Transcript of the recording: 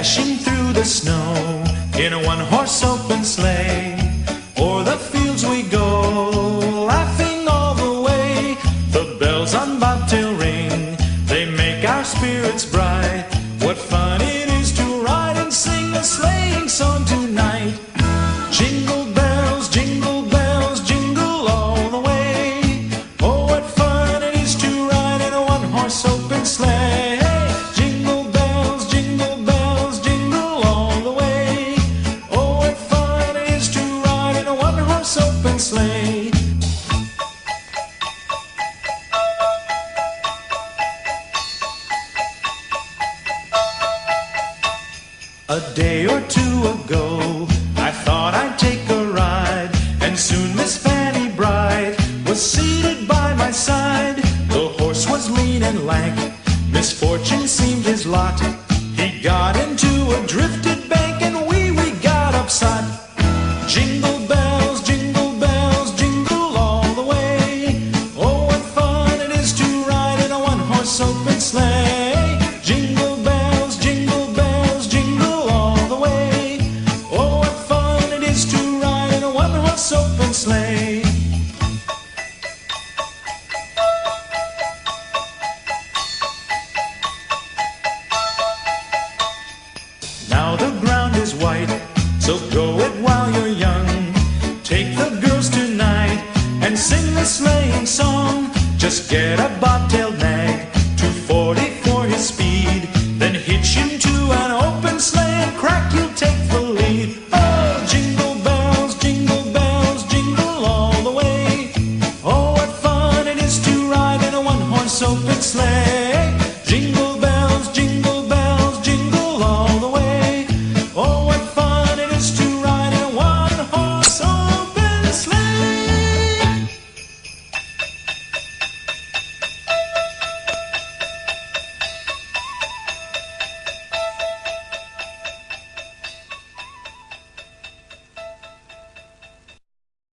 dashing through the snow in a one-horse open sleigh. O'er the fields we go, laughing all the way. The bells on bobtail ring, they make our spirits bright. What fun it is to ride and sing a sleighing song tonight. Jingle bells, jingle all the way. Oh, what fun it is to ride in a one-horse open sleigh. Jingle bells, jingle all the way. Oh, what fun it is to ride in a one-horse open sleigh. A day or two ago, I thought I'd take a ride, and soon Miss Fanny Bright was seated by my side. The horse was lean and lank, misfortune seemed his lot. He got into a drifted bank, and we got upset. Jingle bells, jingle all the way. Oh, what fun it is to ride in a one-horse open sleigh. Jingle bells, jingle all the way. Oh, what fun it is to ride in a one-horse open sleigh. Now the ground is white, so go it while you're young. Take the girls tonight and sing the sleighing song. Just get a bobtail